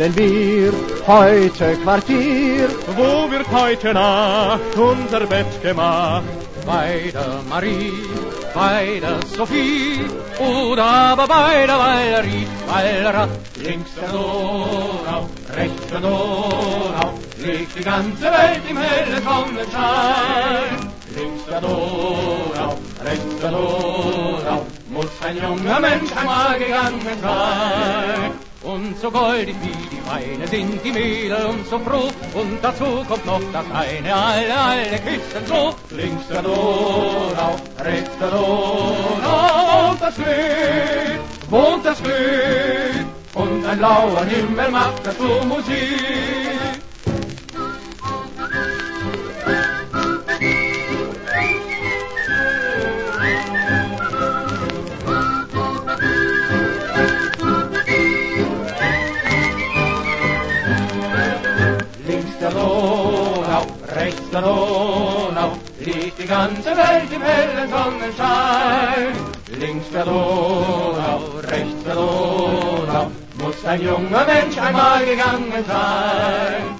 bilden wir heute Quartier. Wo wird heute Nacht unser Bett gemacht? Bei der Marie, bei der Sophie oder aber bei der Valerie. Links der Donau, rechts der Donau, liegt die ganze Welt im hellen Sonnenschein. Links der Donau, rechts der Donau, muss ein junger Mensch einmal gegangen sein. Und so goldig wie die Weine sind die Mädel und so froh. Und dazu kommt noch das eine, alle küssen so. Links der Donau, rechts der Donau, und das Glück, wohnt das Glück. Und ein blauer Himmel macht dazu Musik. Links der Donau, rechts der Donau, liegt die ganze Welt im hellen Sonnenschein. Links der Donau, rechts der Donau, muss ein junger Mensch einmal gegangen sein.